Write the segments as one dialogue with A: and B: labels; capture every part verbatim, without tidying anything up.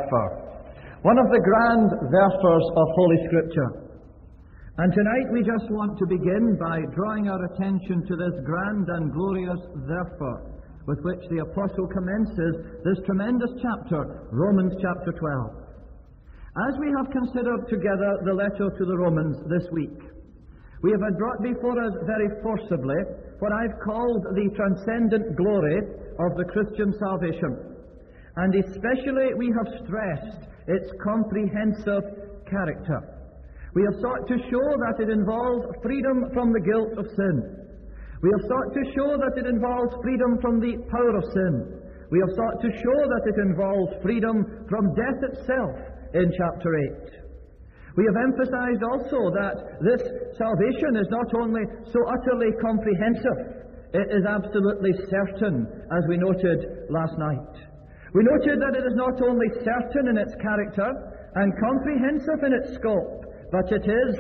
A: therefore. One of the grand therefores of Holy Scripture. And tonight we just want to begin by drawing our attention to this grand and glorious therefore, with which the Apostle commences this tremendous chapter, Romans chapter twelve. As we have considered together the letter to the Romans this week, we have had brought before us very forcibly what I've called the transcendent glory of the Christian salvation. And especially we have stressed its comprehensive character. We have sought to show that it involves freedom from the guilt of sin. We have sought to show that it involves freedom from the power of sin. We have sought to show that it involves freedom from death itself in chapter eight. We have emphasized also that this salvation is not only so utterly comprehensive, it is absolutely certain, as we noted last night. We noted that it is not only certain in its character and comprehensive in its scope, but it is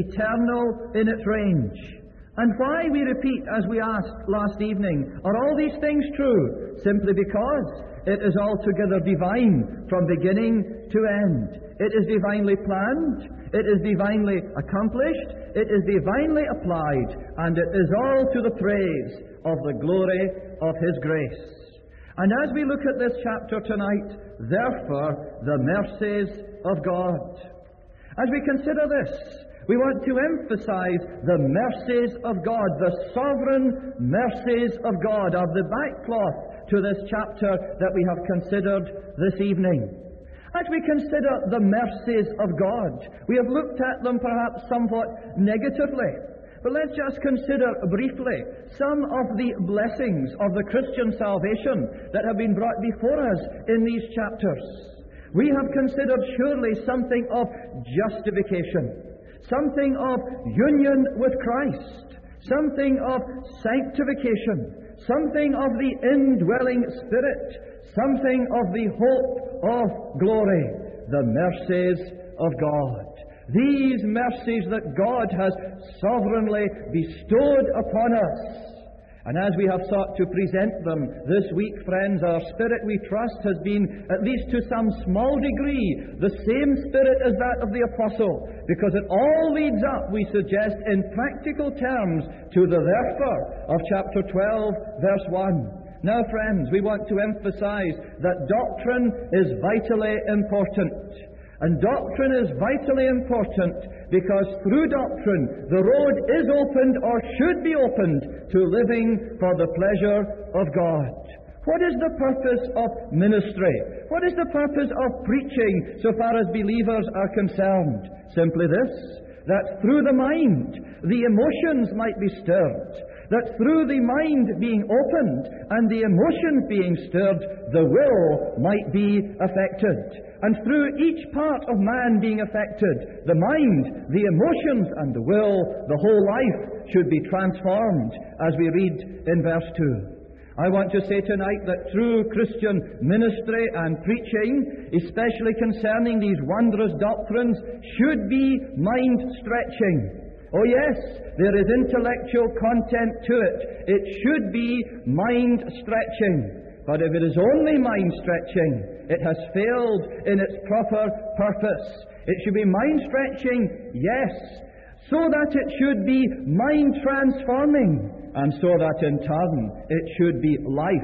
A: eternal in its range. And why, we repeat as we asked last evening, are all these things true? Simply because it is altogether divine from beginning to end. It is divinely planned, it is divinely accomplished, it is divinely applied, and it is all to the praise of the glory of His grace. And as we look at this chapter tonight, therefore, the mercies of God. As we consider this, we want to emphasize the mercies of God, the sovereign mercies of God, of the backcloth to this chapter that we have considered this evening. As we consider the mercies of God, we have looked at them perhaps somewhat negatively. But let's just consider briefly some of the blessings of the Christian salvation that have been brought before us in these chapters. We have considered surely something of justification, something of union with Christ, something of sanctification, something of the indwelling Spirit, something of the hope of glory, the mercies of God. These mercies that God has sovereignly bestowed upon us. And as we have sought to present them this week, friends, our spirit, we trust, has been, at least to some small degree, the same spirit as that of the Apostle, because it all leads up, we suggest, in practical terms, to the therefore of chapter twelve, verse one. Now, friends, we want to emphasize that doctrine is vitally important. And doctrine is vitally important because through doctrine the road is opened, or should be opened, to living for the pleasure of God. What is the purpose of ministry? What is the purpose of preaching so far as believers are concerned? Simply this, that through the mind the emotions might be stirred, that through the mind being opened and the emotions being stirred, the will might be affected. And through each part of man being affected, the mind, the emotions and the will, the whole life should be transformed, as we read in verse two. I want to say tonight that true Christian ministry and preaching, especially concerning these wondrous doctrines, should be mind-stretching. Oh yes, there is intellectual content to it. It should be mind-stretching. But if it is only mind-stretching, it has failed in its proper purpose. It should be mind-stretching, yes, so that it should be mind-transforming, and so that in turn it should be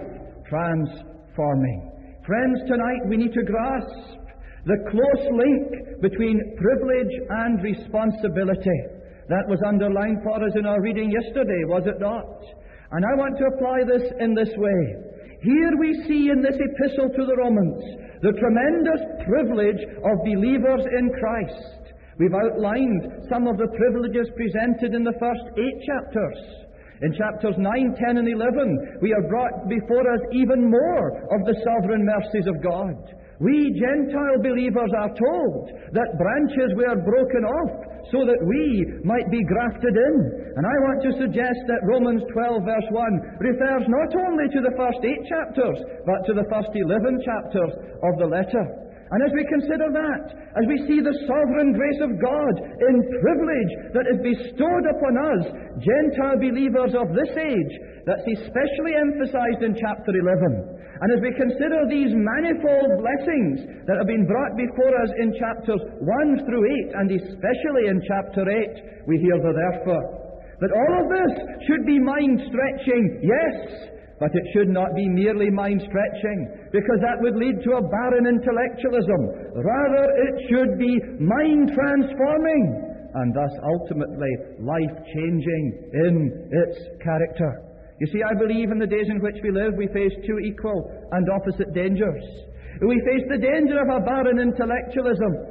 A: life-transforming. Friends, tonight we need to grasp the close link between privilege and responsibility. That was underlined for us in our reading yesterday, was it not? And I want to apply this in this way. Here we see in this epistle to the Romans the tremendous privilege of believers in Christ. We've outlined some of the privileges presented in the first eight chapters. In chapters nine, ten and eleven, we are brought before us even more of the sovereign mercies of God. We Gentile believers are told that branches were broken off so that we might be grafted in. And I want to suggest that Romans twelve verse one refers not only to the first eight chapters, but to the first eleven chapters of the letter. And as we consider that, as we see the sovereign grace of God in privilege that is bestowed upon us, Gentile believers of this age, that's especially emphasized in chapter eleven. And as we consider these manifold blessings that have been brought before us in chapters one through eight, and especially in chapter eight, we hear the therefore. That all of this should be mind-stretching, yes, but it should not be merely mind-stretching, because that would lead to a barren intellectualism. Rather, it should be mind-transforming, and thus ultimately life-changing in its character. You see, I believe in the days in which we live, we face two equal and opposite dangers. We face the danger of a barren intellectualism,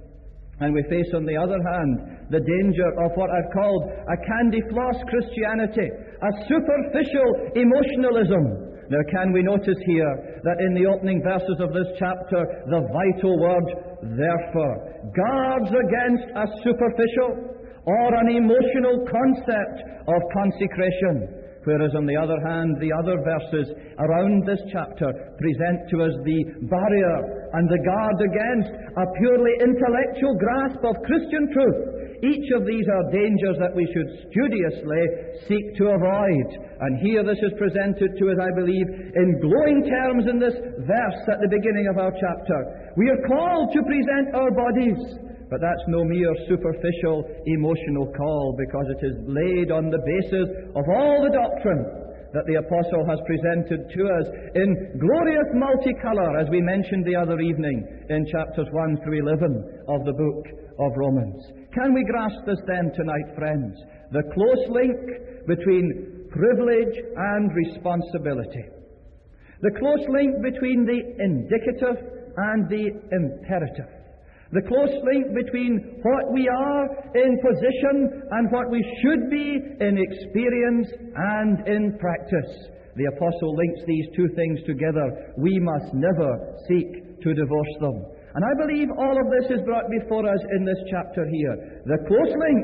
A: and we face, on the other hand, the danger of what I've called a candy-floss Christianity, a superficial emotionalism. Now, can we notice here that in the opening verses of this chapter, the vital word, therefore, guards against a superficial or an emotional concept of consecration. Whereas, on the other hand, the other verses around this chapter present to us the barrier and the guard against a purely intellectual grasp of Christian truth. Each of these are dangers that we should studiously seek to avoid. And here this is presented to us, I believe, in glowing terms in this verse at the beginning of our chapter. We are called to present our bodies, but that's no mere superficial emotional call, because it is laid on the basis of all the doctrine that the Apostle has presented to us in glorious multicolour, as we mentioned the other evening in chapters one through eleven of the book of Romans. Can we grasp this then tonight, friends? The close link between privilege and responsibility. The close link between the indicative and the imperative. The close link between what we are in position and what we should be in experience and in practice. The Apostle links these two things together. We must never seek to divorce them. And I believe all of this is brought before us in this chapter here. The close link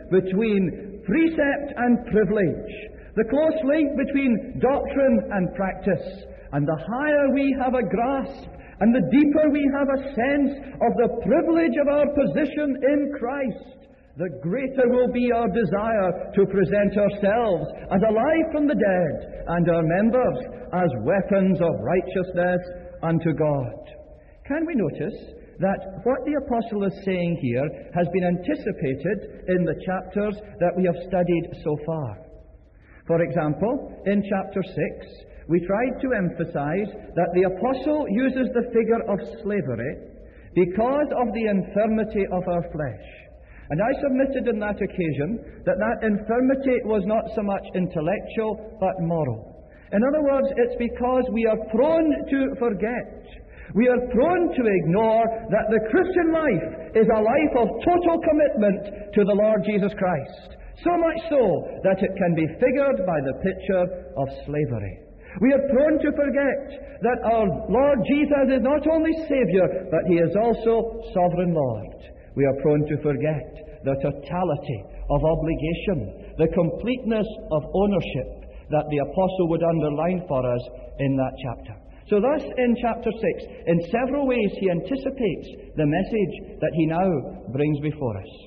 A: between precept and privilege. The close link between doctrine and practice. And the higher we have a grasp, and the deeper we have a sense of the privilege of our position in Christ, the greater will be our desire to present ourselves as alive from the dead, and our members as weapons of righteousness unto God. Can we notice that what the Apostle is saying here has been anticipated in the chapters that we have studied so far? For example, in chapter six, we tried to emphasize that the Apostle uses the figure of slavery because of the infirmity of our flesh. And I submitted on that occasion that that infirmity was not so much intellectual but moral. In other words, it's because we are prone to forget. We are prone to ignore that the Christian life is a life of total commitment to the Lord Jesus Christ. So much so that it can be figured by the picture of slavery. We are prone to forget that our Lord Jesus is not only Saviour, but He is also Sovereign Lord. We are prone to forget the totality of obligation, the completeness of ownership that the Apostle would underline for us in that chapter. So thus, in chapter six, in several ways he anticipates the message that he now brings before us.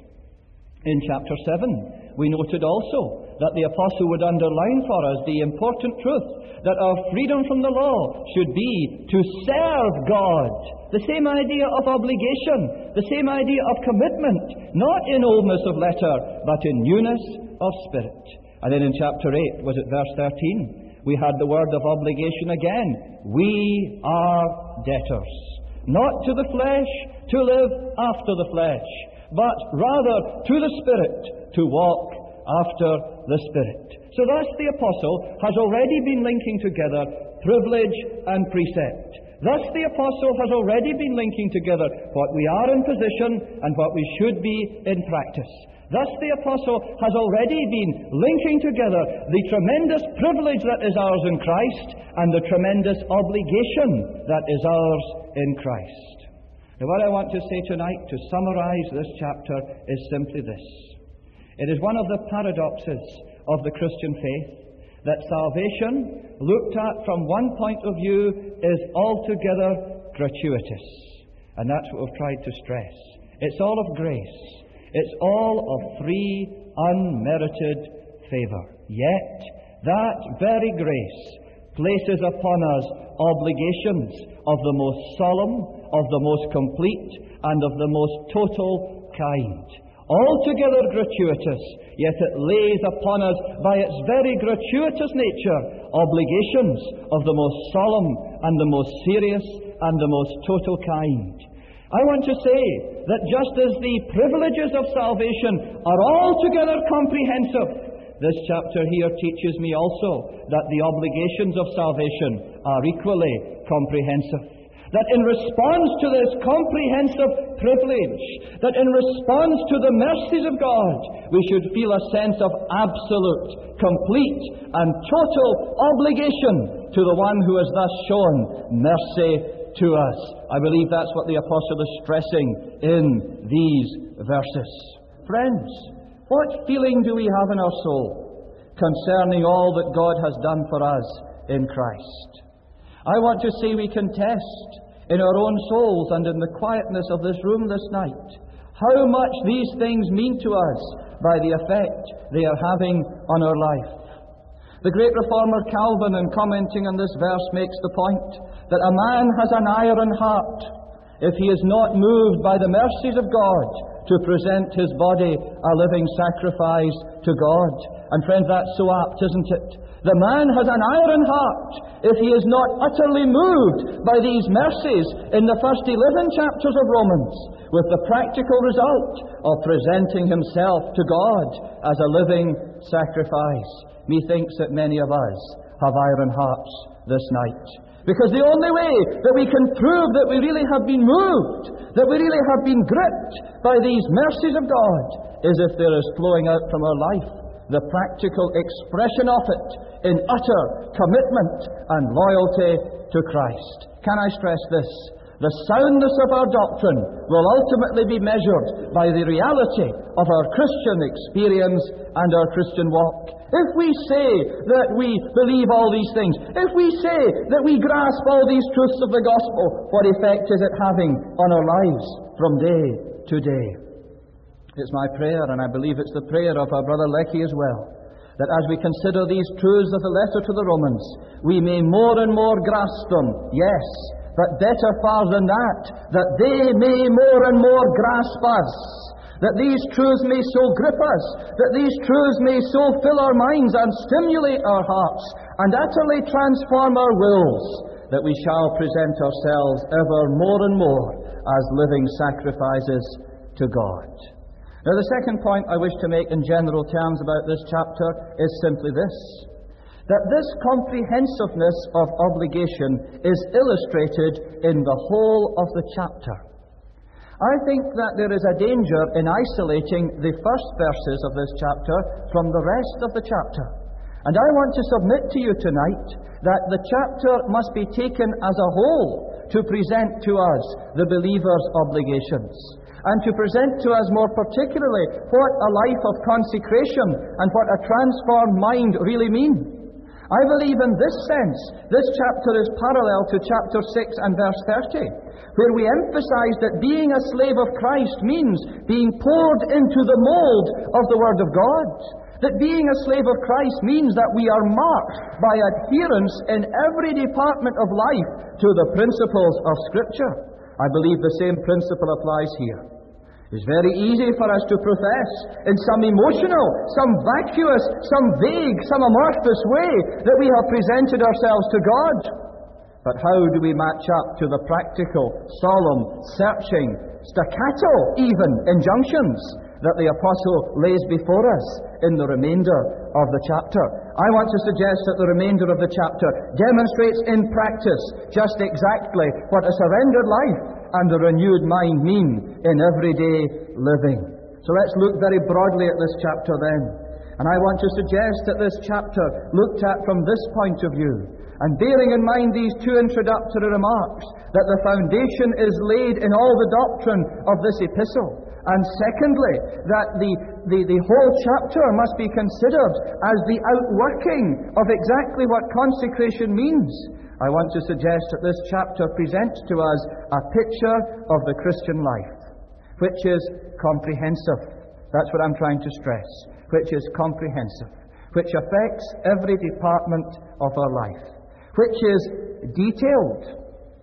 A: In chapter seven, we noted also that the Apostle would underline for us the important truth that our freedom from the law should be to serve God. The same idea of obligation, the same idea of commitment, not in oldness of letter, but in newness of spirit. And then in chapter eight, was it verse thirteen? We had the word of obligation again. We are debtors, not to the flesh, to live after the flesh, but rather to the Spirit, to walk after the Spirit. So thus the Apostle has already been linking together privilege and precept. Thus the Apostle has already been linking together what we are in position and what we should be in practice. Thus the Apostle has already been linking together the tremendous privilege that is ours in Christ and the tremendous obligation that is ours in Christ. Now, what I want to say tonight, to summarize this chapter, is simply this. It is one of the paradoxes of the Christian faith that salvation, looked at from one point of view, is altogether gratuitous. And that's what we've tried to stress. It's all of grace. It's all of free, unmerited favour. Yet, that very grace places upon us obligations of the most solemn, of the most complete, and of the most total kind. Altogether gratuitous, yet it lays upon us, by its very gratuitous nature, obligations of the most solemn and the most serious and the most total kind. I want to say that just as the privileges of salvation are altogether comprehensive, this chapter here teaches me also that the obligations of salvation are equally comprehensive. That in response to this comprehensive privilege, that in response to the mercies of God, we should feel a sense of absolute, complete, and total obligation to the one who has thus shown mercy to us. I believe that's what the Apostle is stressing in these verses. Friends, what feeling do we have in our soul concerning all that God has done for us in Christ? I want to say we can test in our own souls and in the quietness of this room this night how much these things mean to us by the effect they are having on our life. The great reformer Calvin, in commenting on this verse, makes the point that a man has an iron heart if he is not moved by the mercies of God to present his body a living sacrifice to God. And friends, that's so apt, isn't it? The man has an iron heart if he is not utterly moved by these mercies in the first eleven chapters of Romans, with the practical result of presenting himself to God as a living sacrifice. Methinks that many of us have iron hearts this night. Because the only way that we can prove that we really have been moved, that we really have been gripped by these mercies of God, is if there is flowing out from our life the practical expression of it in utter commitment and loyalty to Christ. Can I stress this? The soundness of our doctrine will ultimately be measured by the reality of our Christian experience and our Christian walk. If we say that we believe all these things, if we say that we grasp all these truths of the gospel, what effect is it having on our lives from day to day? It's my prayer, and I believe it's the prayer of our brother Lecky as well, that as we consider these truths of the letter to the Romans, we may more and more grasp them, yes, but better far than that, that they may more and more grasp us, that these truths may so grip us, that these truths may so fill our minds and stimulate our hearts, and utterly transform our wills, that we shall present ourselves ever more and more as living sacrifices to God. Now, the second point I wish to make in general terms about this chapter is simply this: that this comprehensiveness of obligation is illustrated in the whole of the chapter. I think that there is a danger in isolating the first verses of this chapter from the rest of the chapter. And I want to submit to you tonight that the chapter must be taken as a whole to present to us the believer's obligations, and to present to us more particularly what a life of consecration and what a transformed mind really mean. I believe in this sense, this chapter is parallel to chapter six and verse thirty, where we emphasize that being a slave of Christ means being poured into the mold of the Word of God. That being a slave of Christ means that we are marked by adherence in every department of life to the principles of Scripture. I believe the same principle applies here. It's very easy for us to profess in some emotional, some vacuous, some vague, some amorphous way that we have presented ourselves to God. But how do we match up to the practical, solemn, searching, staccato even injunctions that the Apostle lays before us in the remainder of the chapter? I want to suggest that the remainder of the chapter demonstrates in practice just exactly what a surrendered life and a renewed mind mean in everyday living. So let's look very broadly at this chapter then. And I want to suggest that this chapter, looked at from this point of view, And bearing in mind these two introductory remarks, that the foundation is laid in all the doctrine of this epistle, and secondly, that the, the, the whole chapter must be considered as the outworking of exactly what consecration means, I want to suggest that this chapter presents to us a picture of the Christian life, which is comprehensive. That's what I'm trying to stress, which is comprehensive, which affects every department of our life, which is detailed,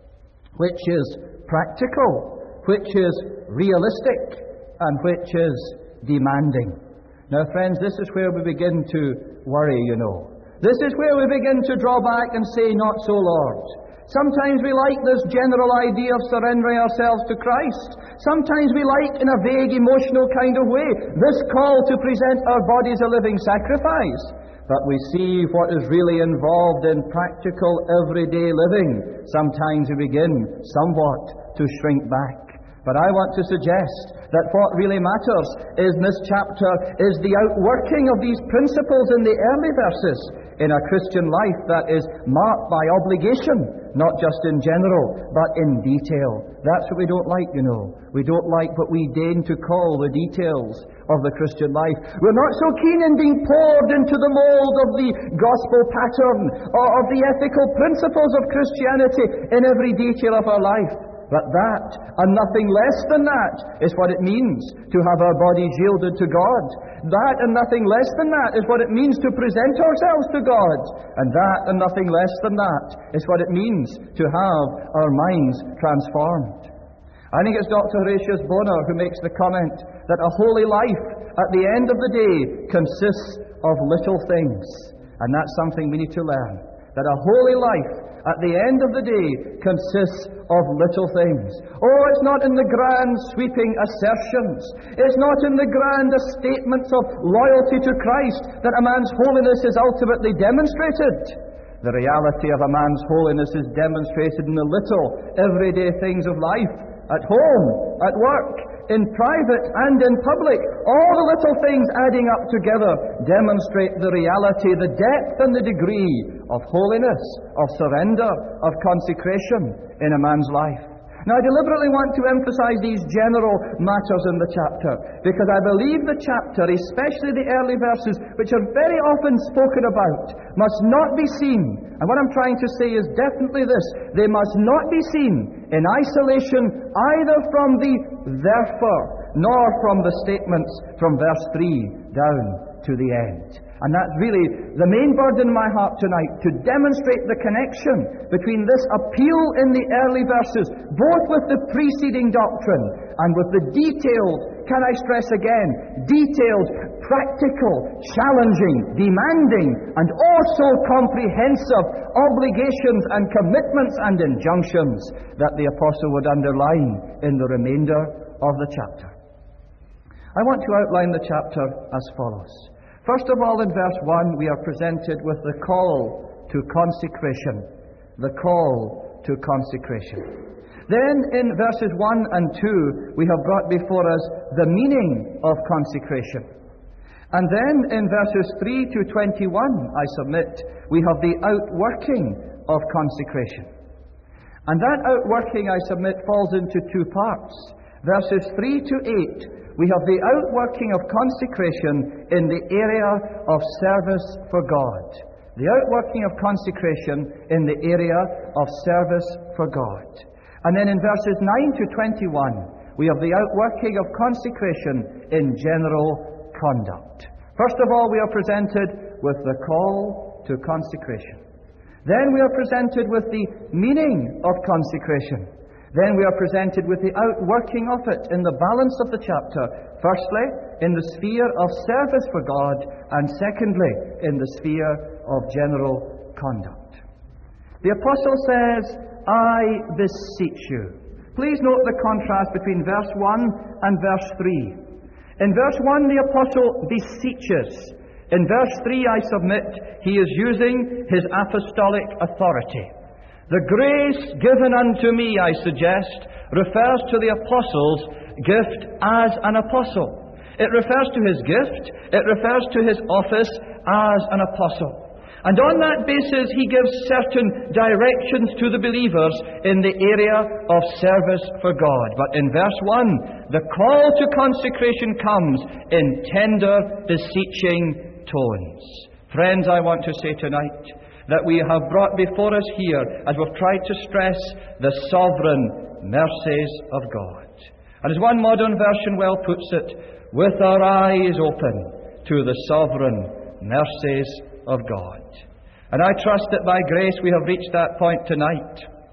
A: which is practical, which is realistic, and which is demanding. Now, friends, this is where we begin to worry, you know. This is where we begin to draw back and say, not so, Lord. Sometimes we like this general idea of surrendering ourselves to Christ. Sometimes we like, in a vague, emotional kind of way, this call to present our bodies a living sacrifice. But we see what is really involved in practical, everyday living. Sometimes we begin somewhat to shrink back. But I want to suggest that what really matters in this chapter is the outworking of these principles in the early verses in a Christian life that is marked by obligation, not just in general, but in detail. That's what we don't like, you know. We don't like what we deign to call the details of the Christian life. We're not so keen in being poured into the mold of the gospel pattern or of the ethical principles of Christianity in every detail of our life. But that, and nothing less than that, is what it means to have our bodies yielded to God. That, and nothing less than that, is what it means to present ourselves to God. And that, and nothing less than that, is what it means to have our minds transformed. I think it's Doctor Horatius Bonar who makes the comment that a holy life, at the end of the day, consists of little things. And that's something we need to learn. That a holy life, at the end of the day, consists of little things. Oh, it's not in the grand sweeping assertions. It's not in the grand statements of loyalty to Christ that a man's holiness is ultimately demonstrated. The reality of a man's holiness is demonstrated in the little, everyday things of life, at home, at work, in private and in public. All the little things adding up together demonstrate the reality, the depth and the degree of holiness, of surrender, of consecration in a man's life. Now, I deliberately want to emphasize these general matters in the chapter, because I believe the chapter, especially the early verses, which are very often spoken about, must not be seen, and what I'm trying to say is definitely this, they must not be seen in isolation either from the therefore, nor from the statements from verse three down to the end. And that's really the main burden in my heart tonight, to demonstrate the connection between this appeal in the early verses, both with the preceding doctrine and with the detailed, can I stress again, detailed, practical, challenging, demanding, and also comprehensive obligations and commitments and injunctions that the apostle would underline in the remainder of the chapter. I want to outline the chapter as follows. First of all, in verse one, we are presented with the call to consecration. The call to consecration. Then, in verses one and two, we have brought before us the meaning of consecration. And then, in verses three to twenty-one, I submit, we have the outworking of consecration. And that outworking, I submit, falls into two parts. Verses three to eight, we have the outworking of consecration in the area of service for God. The outworking of consecration in the area of service for God. And then in verses nine to twenty-one, we have the outworking of consecration in general conduct. First of all, we are presented with the call to consecration. Then we are presented with the meaning of consecration. Then we are presented with the outworking of it in the balance of the chapter. Firstly, in the sphere of service for God, and secondly, in the sphere of general conduct. The apostle says, I beseech you. Please note the contrast between verse one and verse three. In verse one, the apostle beseeches. In verse three, I submit, he is using his apostolic authority. The grace given unto me, I suggest, refers to the apostle's gift as an apostle. It refers to his gift, it refers to his office as an apostle. And on that basis, he gives certain directions to the believers in the area of service for God. But in verse one, the call to consecration comes in tender, beseeching tones. Friends, I want to say tonight that we have brought before us here, as we've tried to stress, the sovereign mercies of God. And as one modern version well puts it, with our eyes open to the sovereign mercies of God. And I trust that by grace we have reached that point tonight.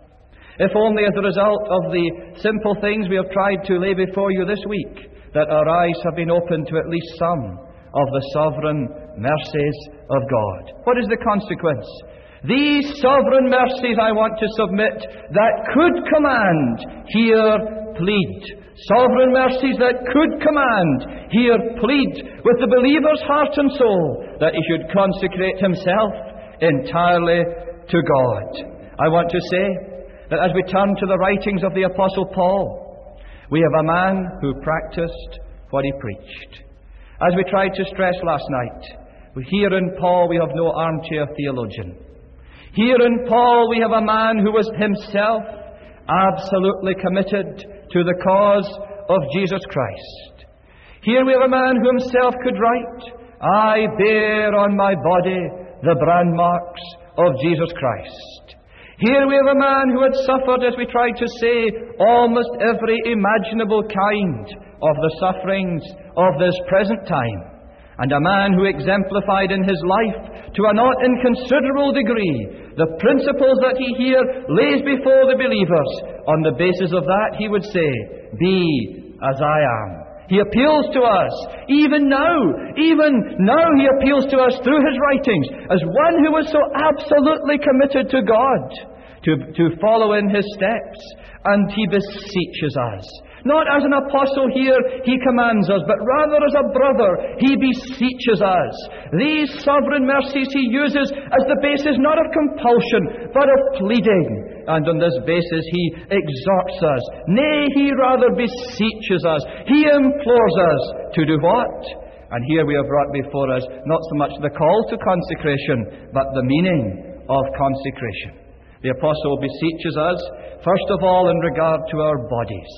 A: If only as a result of the simple things we have tried to lay before you this week, that our eyes have been opened to at least some of the sovereign mercies of God. What is the consequence? These sovereign mercies, I want to submit, that could command, here plead. Sovereign mercies that could command, here plead with the believer's heart and soul that he should consecrate himself entirely to God. I want to say that as we turn to the writings of the Apostle Paul, we have a man who practiced what he preached. As we tried to stress last night, here in Paul we have no armchair theologian. Here in Paul we have a man who was himself absolutely committed to the cause of Jesus Christ. Here we have a man who himself could write, I bear on my body the brand marks of Jesus Christ. Here we have a man who had suffered, as we tried to say, almost every imaginable kind of the sufferings of this present time. And a man who exemplified in his life, to a not inconsiderable degree, the principles that he here lays before the believers. On the basis of that, he would say, be as I am. He appeals to us, even now, even now he appeals to us through his writings, as one who was so absolutely committed to God, to, to follow in his steps. And he beseeches us. Not as an apostle here, he commands us, but rather as a brother, he beseeches us. These sovereign mercies he uses as the basis not of compulsion, but of pleading. And on this basis he exhorts us. Nay, he rather beseeches us. He implores us to do what? And here we have brought before us not so much the call to consecration, but the meaning of consecration. The apostle beseeches us, first of all, in regard to our bodies.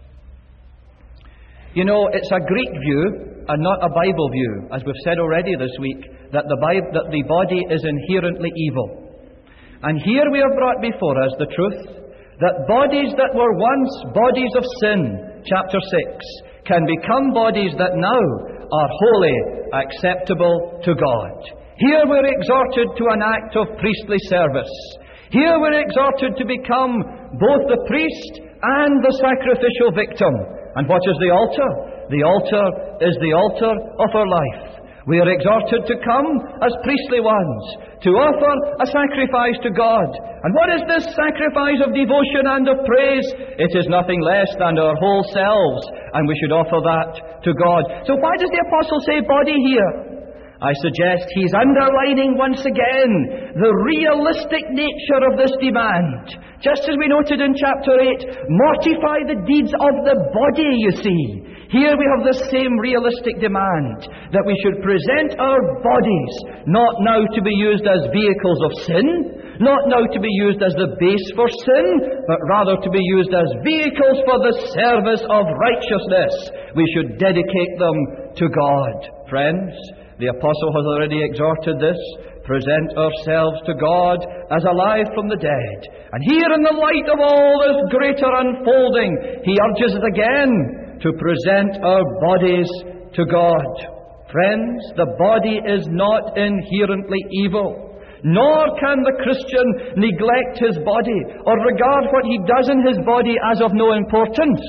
A: You know, it's a Greek view and not a Bible view, as we've said already this week, that the, Bible, that the body is inherently evil. And here we have brought before us the truth that bodies that were once bodies of sin, chapter six, can become bodies that now are wholly acceptable to God. Here we're exhorted to an act of priestly service. Here we're exhorted to become both the priest and the sacrificial victim. And what is the altar? The altar is the altar of our life. We are exhorted to come as priestly ones, to offer a sacrifice to God. And what is this sacrifice of devotion and of praise? It is nothing less than our whole selves, and we should offer that to God. So why does the apostle say body here? I suggest he's underlining once again the realistic nature of this demand. Just as we noted in chapter eight, mortify the deeds of the body, you see. Here we have the same realistic demand, that we should present our bodies, not now to be used as vehicles of sin, not now to be used as the base for sin, but rather to be used as vehicles for the service of righteousness. We should dedicate them to God. Friends, the apostle has already exhorted this. Present ourselves to God as alive from the dead. And here in the light of all this greater unfolding, he urges us again to present our bodies to God. Friends, the body is not inherently evil. Nor can the Christian neglect his body or regard what he does in his body as of no importance.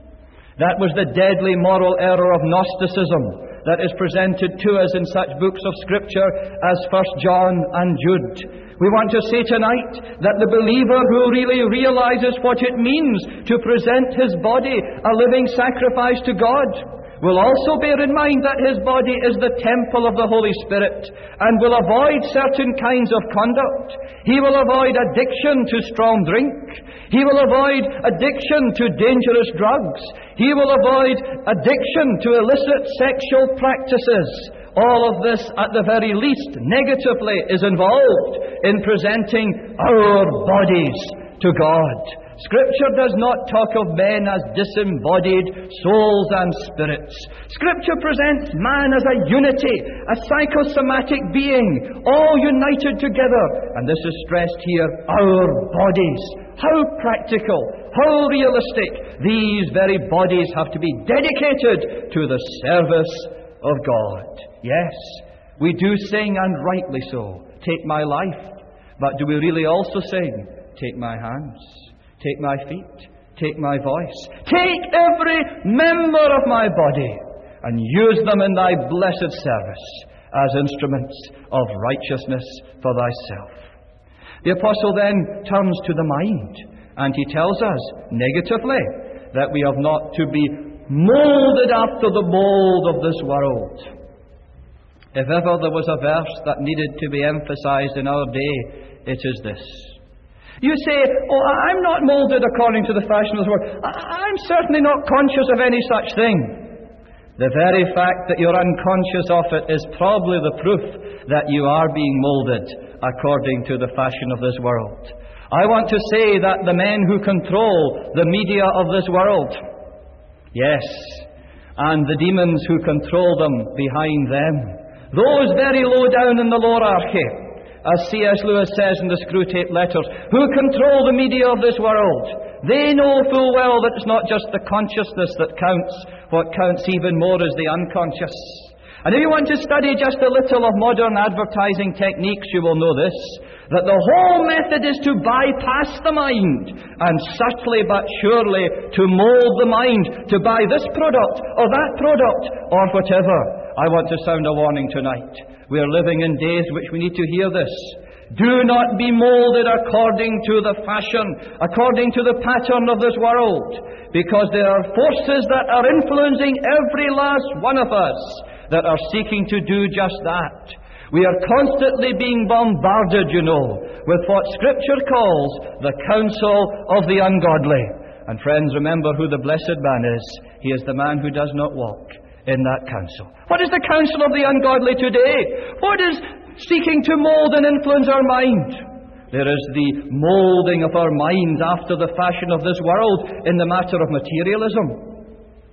A: That was the deadly moral error of Gnosticism that is presented to us in such books of Scripture as First John and Jude. We want to say tonight that the believer who really realizes what it means to present his body a living sacrifice to God will also bear in mind that his body is the temple of the Holy Spirit and will avoid certain kinds of conduct. He will avoid addiction to strong drink. He will avoid addiction to dangerous drugs. He will avoid addiction to illicit sexual practices. All of this, at the very least, negatively, is involved in presenting our bodies to God. Scripture does not talk of men as disembodied souls and spirits. Scripture presents man as a unity, a psychosomatic being, all united together. And this is stressed here, our bodies. How practical, how realistic. These very bodies have to be dedicated to the service of God. Yes, we do sing, and rightly so, take my life. But do we really also sing, take my hands? Take my feet, take my voice, take every member of my body, and use them in thy blessed service as instruments of righteousness for thyself. The apostle then turns to the mind, and he tells us, negatively, that we have not to be moulded after the mould of this world. If ever there was a verse that needed to be emphasized in our day, it is this. You say, oh, I'm not moulded according to the fashion of the world. I'm certainly not conscious of any such thing. The very fact that you're unconscious of it is probably the proof that you are being moulded according to the fashion of this world. I want to say that the men who control the media of this world, yes, and the demons who control them behind them, those very low down in the lowerarchy, as C S Lewis says in the Screwtape Letters, who control the media of this world, they know full well that it's not just the consciousness that counts. What counts even more is the unconscious. And if you want to study just a little of modern advertising techniques, you will know this, that the whole method is to bypass the mind, and subtly but surely to mould the mind to buy this product or that product or whatever. I want to sound a warning tonight. We are living in days which we need to hear this. Do not be moulded according to the fashion, according to the pattern of this world, because there are forces that are influencing every last one of us that are seeking to do just that. We are constantly being bombarded, you know, with what Scripture calls the counsel of the ungodly. And friends, remember who the blessed man is. He is the man who does not walk in that counsel. What is the counsel of the ungodly today? What is seeking to mould and influence our mind? There is the moulding of our minds after the fashion of this world in the matter of materialism.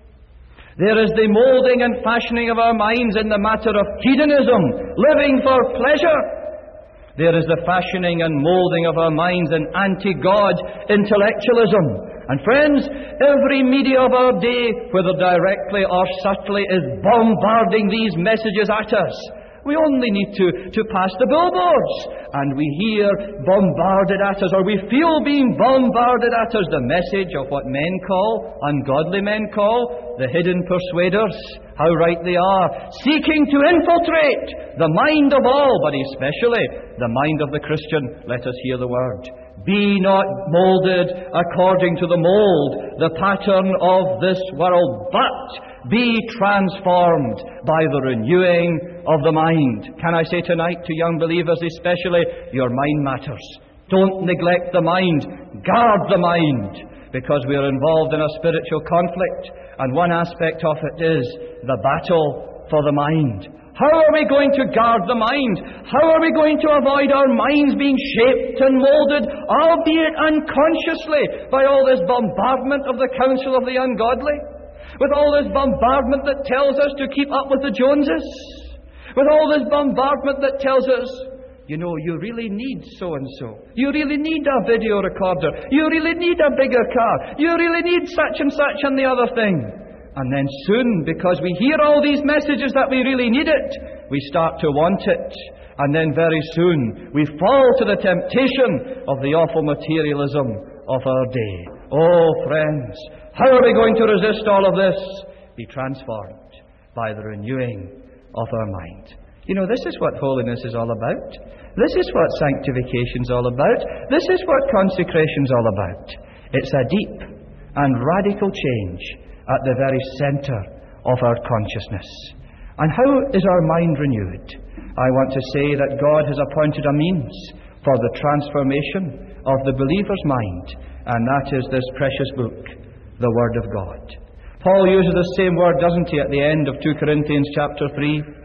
A: There is the moulding and fashioning of our minds in the matter of hedonism, living for pleasure. There is the fashioning and moulding of our minds in anti-God intellectualism. And friends, every media of our day, whether directly or subtly, is bombarding these messages at us. We only need to, to pass the billboards, and we hear bombarded at us, or we feel being bombarded at us, the message of what men call, ungodly men call, the hidden persuaders. How right they are, seeking to infiltrate the mind of all, but especially the mind of the Christian. Let us hear the word. Be not moulded according to the mould, the pattern of this world, but be transformed by the renewing of the mind. Can I say tonight to young believers especially, your mind matters. Don't neglect the mind. Guard the mind, because we are involved in a spiritual conflict, and one aspect of it is the battle for the mind. How are we going to guard the mind? How are we going to avoid our minds being shaped and moulded, albeit unconsciously, by all this bombardment of the counsel of the ungodly? With all this bombardment that tells us to keep up with the Joneses? With all this bombardment that tells us, you know, you really need so-and-so. You really need a video recorder. You really need a bigger car. You really need such and such and the other thing. And then soon, because we hear all these messages that we really need it, we start to want it. And then very soon, we fall to the temptation of the awful materialism of our day. Oh, friends, how are we going to resist all of this? Be transformed by the renewing of our mind. You know, this is what holiness is all about. This is what sanctification is all about. This is what consecration is all about. It's a deep and radical change at the very centre of our consciousness. And how is our mind renewed? I want to say that God has appointed a means for the transformation of the believer's mind, and that is this precious book, the Word of God. Paul uses the same word, doesn't he, at the end of two Corinthians chapter three?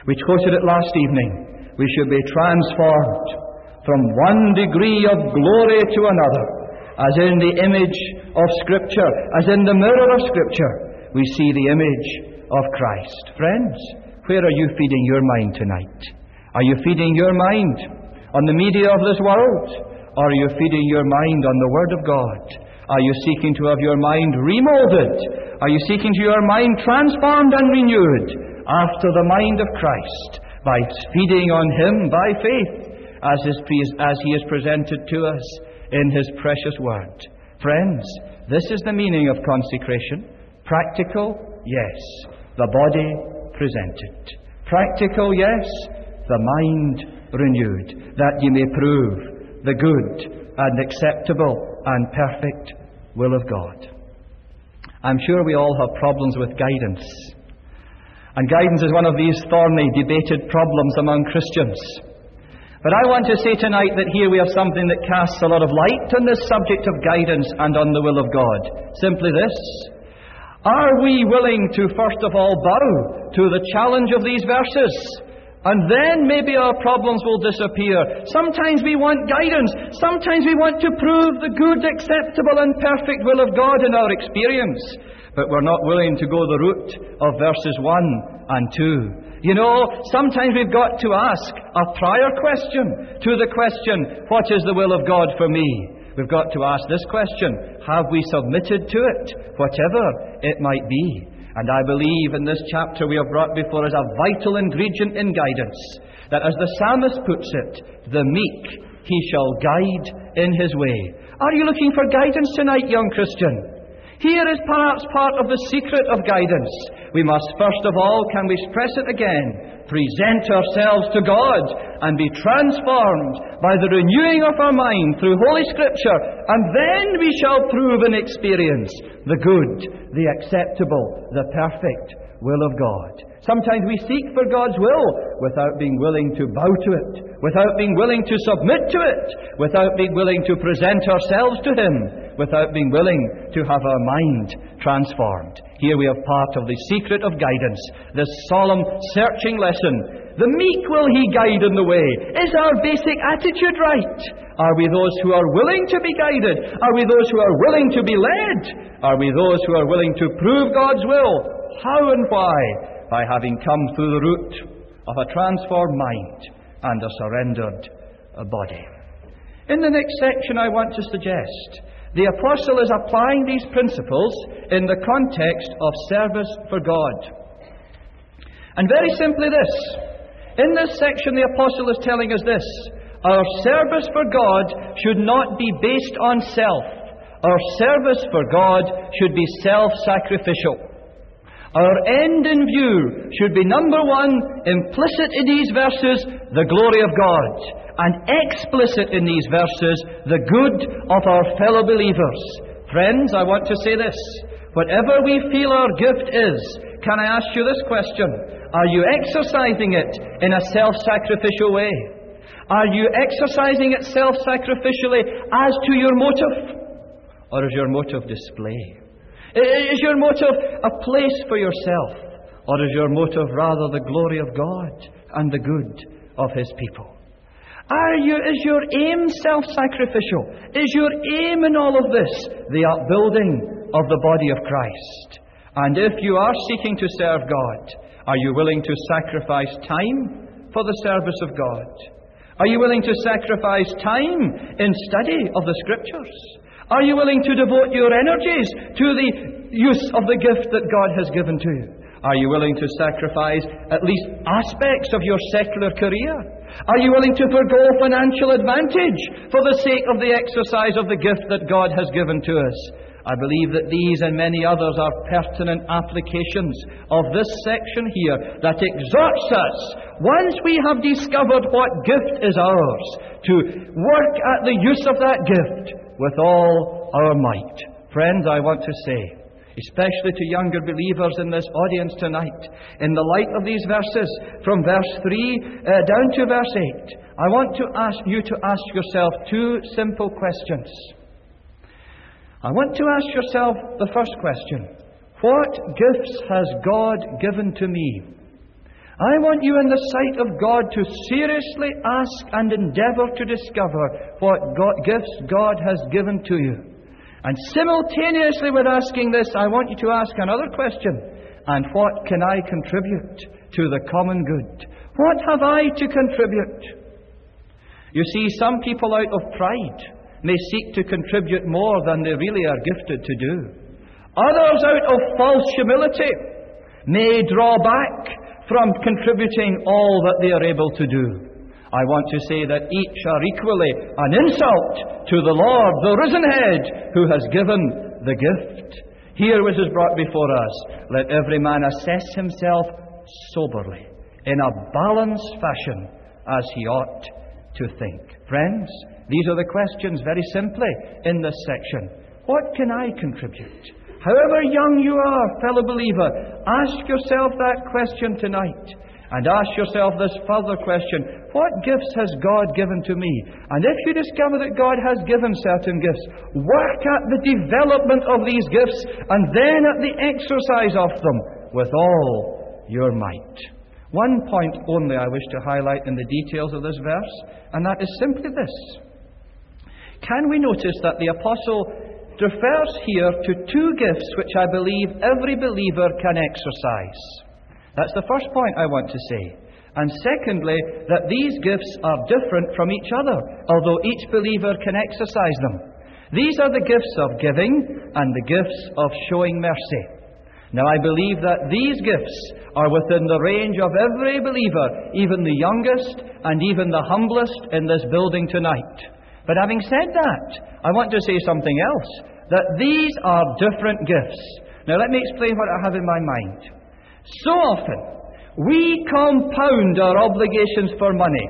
A: We quoted it last evening. We should be transformed from one degree of glory to another, as in the image of Scripture, as in the mirror of Scripture, we see the image of Christ. Friends, where are you feeding your mind tonight? Are you feeding your mind on the media of this world? Or are you feeding your mind on the Word of God? Are you seeking to have your mind remolded? Are you seeking to your mind transformed and renewed after the mind of Christ by feeding on Him by faith as, his, as He is presented to us in His precious Word? Friends, this is the meaning of consecration. Practical, yes. The body presented. Practical, yes. The mind renewed, that ye may prove the good and acceptable and perfect will of God. I'm sure we all have problems with guidance. And guidance is one of these thorny, debated problems among Christians. But I want to say tonight that here we have something that casts a lot of light on this subject of guidance and on the will of God. Simply this: are we willing to first of all bow to the challenge of these verses? And then maybe our problems will disappear. Sometimes we want guidance. Sometimes we want to prove the good, acceptable and perfect will of God in our experience. But we're not willing to go the route of verses one and two. You know, sometimes we've got to ask a prior question to the question, what is the will of God for me? We've got to ask this question: have we submitted to it, whatever it might be? And I believe in this chapter we have brought before us a vital ingredient in guidance, that as the psalmist puts it, the meek he shall guide in his way. Are you looking for guidance tonight, young Christian? Here is perhaps part of the secret of guidance. We must first of all, can we stress it again, present ourselves to God and be transformed by the renewing of our mind through Holy Scripture, and then we shall prove and experience the good, the acceptable, the perfect will of God. Sometimes we seek for God's will without being willing to bow to it, without being willing to submit to it, without being willing to present ourselves to Him, without being willing to have our mind transformed. Here we have part of the secret of guidance, this solemn, searching lesson. The meek will He guide in the way. Is our basic attitude right? Are we those who are willing to be guided? Are we those who are willing to be led? Are we those who are willing to prove God's will? How and why? By having come through the route of a transformed mind and a surrendered body. In the next section, I want to suggest the Apostle is applying these principles in the context of service for God. And very simply this: in this section the Apostle is telling us this: our service for God should not be based on self. Our service for God should be self-sacrificial. Our end in view should be, number one, implicit in these verses, the glory of God, and explicit in these verses, the good of our fellow believers. Friends, I want to say this: whatever we feel our gift is, can I ask you this question? Are you exercising it in a self-sacrificial way? Are you exercising it self-sacrificially as to your motive? Or is your motive display? Is your motive a place for yourself? Or is your motive rather the glory of God and the good of His people? Are you, is your aim self-sacrificial? Is your aim in all of this the upbuilding of the body of Christ? And if you are seeking to serve God, are you willing to sacrifice time for the service of God? Are you willing to sacrifice time in study of the Scriptures? Are you willing to devote your energies to the use of the gift that God has given to you? Are you willing to sacrifice at least aspects of your secular career? Are you willing to forgo financial advantage for the sake of the exercise of the gift that God has given to us? I believe that these and many others are pertinent applications of this section here that exhorts us, once we have discovered what gift is ours, to work at the use of that gift with all our might. Friends, I want to say, especially to younger believers in this audience tonight, in the light of these verses, from verse three uh, down to verse eight, I want to ask you to ask yourself two simple questions. I want to ask yourself the first question: what gifts has God given to me?
B: I want you in the sight of God to seriously ask and endeavour to discover what God, gifts God has given to you. And simultaneously with asking this, I want you to ask another question. And what can I contribute to the common good? What have I to contribute? You see, some people out of pride may seek to contribute more than they really are gifted to do. Others out of false humility may draw back from contributing all that they are able to do. I want to say that each are equally an insult to the Lord, the risen head, who has given the gift. Here which is brought before us, let every man assess himself soberly, in a balanced fashion, as he ought to think. Friends, these are the questions very simply in this section. What can I contribute? However young you are, fellow believer, ask yourself that question tonight. And ask yourself this further question: what gifts has God given to me? And if you discover that God has given certain gifts, work at the development of these gifts and then at the exercise of them with all your might. One point only I wish to highlight in the details of this verse, and that is simply this. Can we notice that the apostle refers here to two gifts which I believe every believer can exercise? That's the first point I want to say. And secondly, that these gifts are different from each other, although each believer can exercise them. These are the gifts of giving and the gifts of showing mercy. Now, I believe that these gifts are within the range of every believer, even the youngest and even the humblest in this building tonight. But having said that, I want to say something else, that these are different gifts. Now, let me explain what I have in my mind. So often, we compound our obligations for money.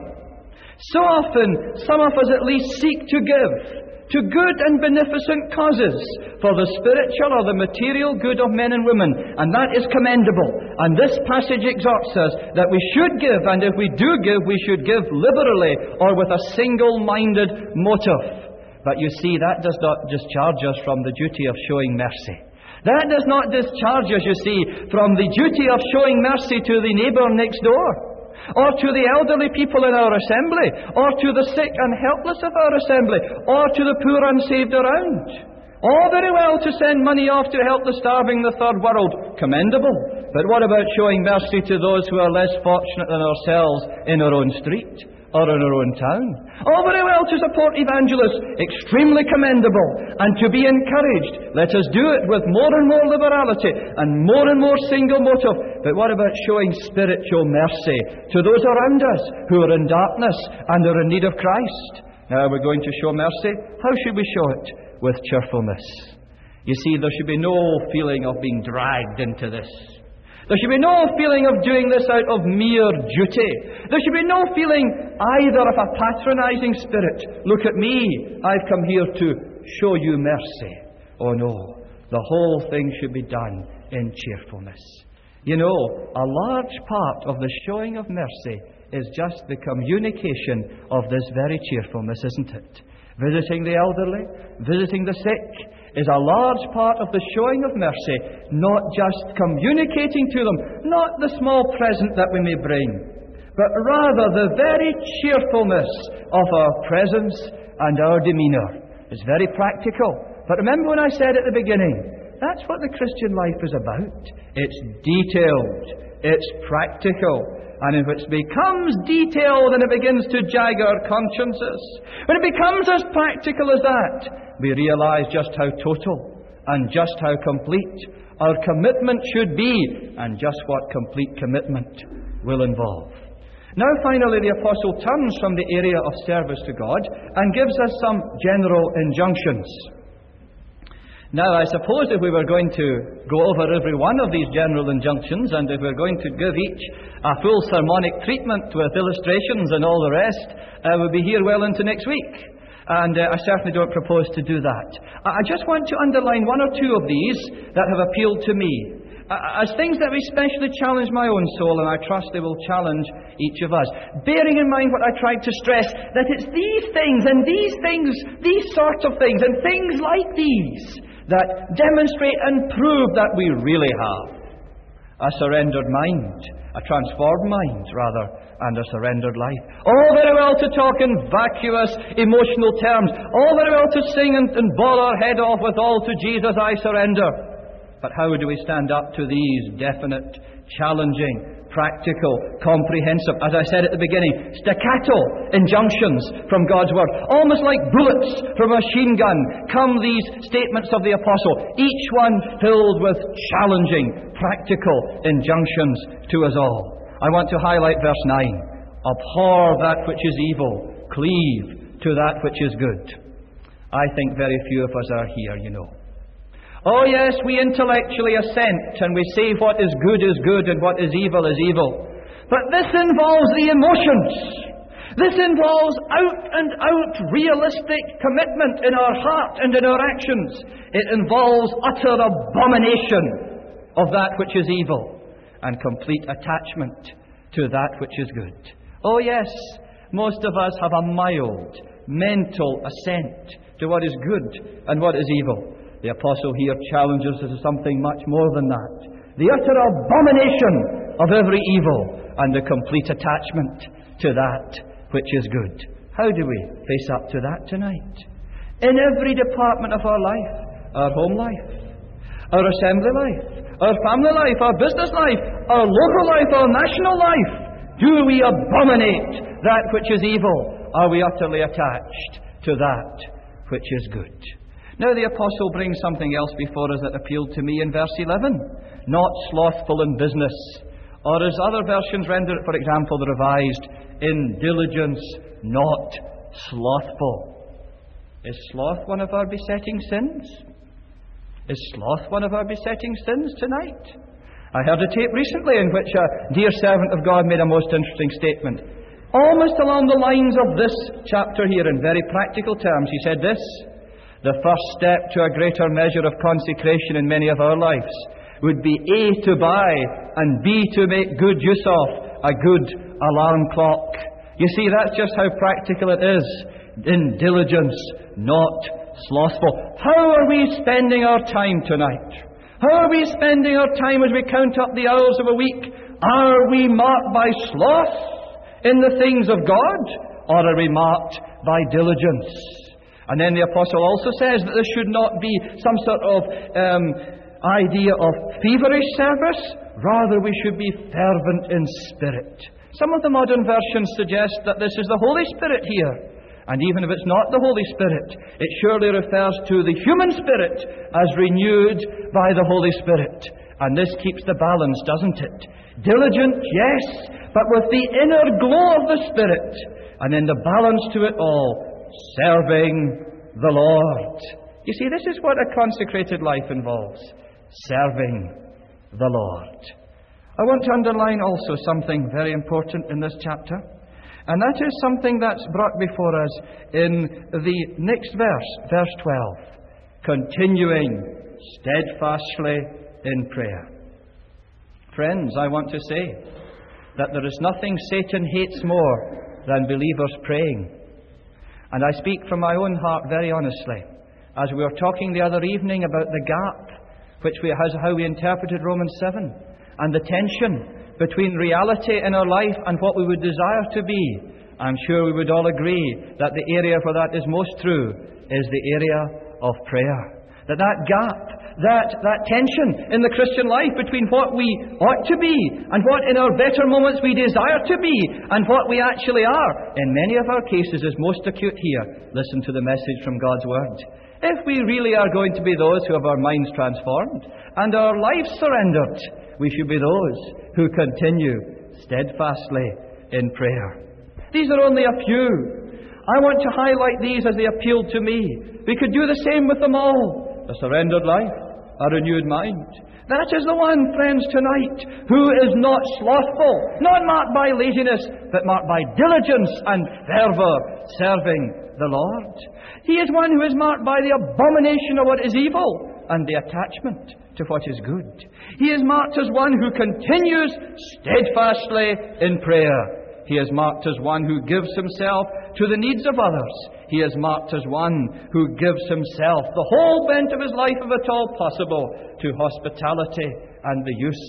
B: So often, some of us at least seek to give to good and beneficent causes for the spiritual or the material good of men and women, and that is commendable. And this passage exhorts us that we should give, and if we do give, we should give liberally or with a single-minded motive. But you see, that does not discharge us from the duty of showing mercy. That does not discharge us, you see, from the duty of showing mercy to the neighbour next door, or to the elderly people in our assembly, or to the sick and helpless of our assembly, or to the poor unsaved around. All very well to send money off to help the starving in the third world. Commendable. But what about showing mercy to those who are less fortunate than ourselves in our own street or in our own town? All very well to support evangelists. Extremely commendable. And to be encouraged. Let us do it with more and more liberality and more and more single motive. But what about showing spiritual mercy to those around us who are in darkness and are in need of Christ? Now, we're going to show mercy. How should we show it? With cheerfulness. You see, there should be no feeling of being dragged into this. There should be no feeling of doing this out of mere duty. There should be no feeling either of a patronizing spirit. Look at me, I've come here to show you mercy. Oh no, the whole thing should be done in cheerfulness. You know, a large part of the showing of mercy is just the communication of this very cheerfulness, isn't it? Visiting the elderly, visiting the sick, is a large part of the showing of mercy, not just communicating to them, not the small present that we may bring, but rather the very cheerfulness of our presence and our demeanour. It's very practical. But remember when I said at the beginning, that's what the Christian life is about. It's detailed. It's practical. And if it becomes detailed and it begins to jag our consciences, when it becomes as practical as that, we realize just how total and just how complete our commitment should be, and just what complete commitment will involve. Now finally, the Apostle turns from the area of service to God and gives us some general injunctions. Now, I suppose if we were going to go over every one of these general injunctions, and if we're going to give each a full sermonic treatment with illustrations and all the rest, uh, we'll be here well into next week. And uh, I certainly don't propose to do that. I just want to underline one or two of these that have appealed to me, uh, as things that especially challenge my own soul, and I trust they will challenge each of us. Bearing in mind what I tried to stress, that it's these things and these things, these sorts of things, and things like these, that demonstrate and prove that we really have a surrendered mind A transformed mind, rather, and a surrendered life. All very well to talk in vacuous, emotional terms. All very well to sing and, and bawl our head off with all to Jesus I surrender. But how do we stand up to these definite, challenging, practical, comprehensive, as I said at the beginning, staccato injunctions from God's Word? Almost like bullets from a machine gun come these statements of the Apostle, each one filled with challenging, practical injunctions to us all. I want to highlight verse nine. Abhor that which is evil, cleave to that which is good. I think very few of us are here, you know. Oh yes, we intellectually assent and we say what is good is good and what is evil is evil. But this involves the emotions. This involves out and out realistic commitment in our heart and in our actions. It involves utter abomination of that which is evil and complete attachment to that which is good. Oh yes, most of us have a mild mental assent to what is good and what is evil. The Apostle here challenges us to something much more than that. The utter abomination of every evil and the complete attachment to that which is good. How do we face up to that tonight? In every department of our life, our home life, our assembly life, our family life, our business life, our local life, our national life, do we abominate that which is evil? Are we utterly attached to that which is good? Now the Apostle brings something else before us that appealed to me in verse eleven. Not slothful in business. Or as other versions render it, for example, the Revised, in diligence, not slothful. Is sloth one of our besetting sins? Is sloth one of our besetting sins tonight? I heard a tape recently in which a dear servant of God made a most interesting statement. Almost along the lines of this chapter here, in very practical terms, he said this: the first step to a greater measure of consecration in many of our lives would be A, to buy, and B, to make good use of a good alarm clock. You see, that's just how practical it is. In diligence, not slothful. How are we spending our time tonight? How are we spending our time as we count up the hours of a week? Are we marked by sloth in the things of God, or are we marked by diligence? And then the Apostle also says that this should not be some sort of um, idea of feverish service. Rather, we should be fervent in spirit. Some of the modern versions suggest that this is the Holy Spirit here. And even if it's not the Holy Spirit, it surely refers to the human spirit as renewed by the Holy Spirit. And this keeps the balance, doesn't it? Diligent, yes, but with the inner glow of the Spirit. And then the balance to it all, serving the Lord. You see, this is what a consecrated life involves. Serving the Lord. I want to underline also something very important in this chapter. And that is something that's brought before us in the next verse, verse twelve. Continuing steadfastly in prayer. Friends, I want to say that there is nothing Satan hates more than believers praying. And I speak from my own heart very honestly. As we were talking the other evening about the gap, which we, has how we interpreted Romans seven, and the tension between reality in our life and what we would desire to be, I'm sure we would all agree that the area where that is most true is the area of prayer. That that gap, that, that tension in the Christian life between what we ought to be and what in our better moments we desire to be and what we actually are, in many of our cases is most acute here. Listen to the message from God's Word. If we really are going to be those who have our minds transformed and our lives surrendered, we should be those who continue steadfastly in prayer. These are only a few. I want to highlight these as they appeal to me. We could do the same with them all. A surrendered life, a renewed mind. That is the one, friends, tonight, who is not slothful, not marked by laziness, but marked by diligence and fervour, serving the Lord. He is one who is marked by the abomination of what is evil and the attachment to what is good. He is marked as one who continues steadfastly in prayer. He is marked as one who gives himself to the needs of others. He is marked as one who gives himself, the whole bent of his life, if at all possible, to hospitality and the use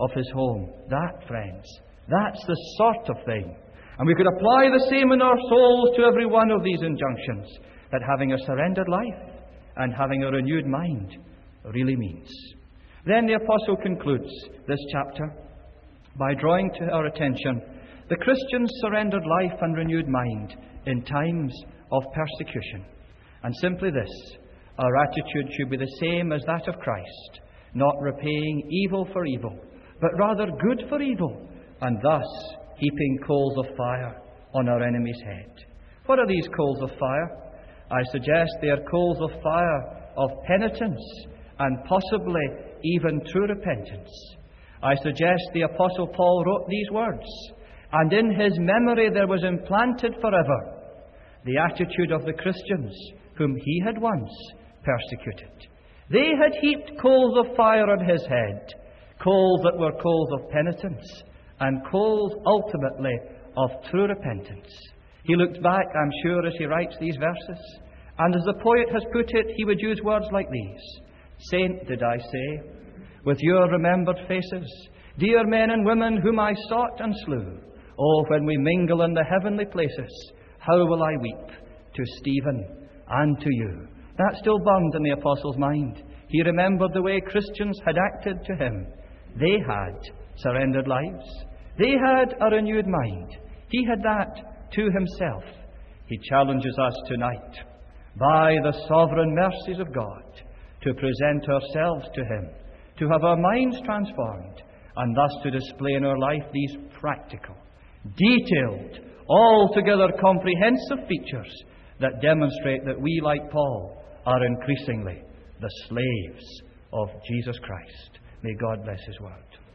B: of His home. That, friends, that's the sort of thing. And we could apply the same in our souls to every one of these injunctions, that having a surrendered life and having a renewed mind really means. Then the Apostle concludes this chapter by drawing to our attention the Christian's surrendered life and renewed mind in times of persecution. And simply this: our attitude should be the same as that of Christ, not repaying evil for evil, but rather good for evil, and thus heaping coals of fire on our enemy's head. What are these coals of fire? I suggest they are coals of fire of penitence and possibly even true repentance. I suggest the Apostle Paul wrote these words, and in his memory there was implanted forever the attitude of the Christians whom he had once persecuted. They had heaped coals of fire on his head, coals that were coals of penitence, and coals ultimately of true repentance. He looked back, I'm sure, as he writes these verses, and as the poet has put it, he would use words like these: Saint, did I say, with your remembered faces, dear men and women whom I sought and slew, oh, when we mingle in the heavenly places, how will I weep to Stephen and to you. That still burned in the Apostle's mind. He remembered the way Christians had acted to him. They had surrendered lives. They had a renewed mind. He had that to himself. He challenges us tonight, by the sovereign mercies of God, to present ourselves to Him, to have our minds transformed, and thus to display in our life these practical, detailed, altogether comprehensive features that demonstrate that we, like Paul, are increasingly the slaves of Jesus Christ. May God bless His word.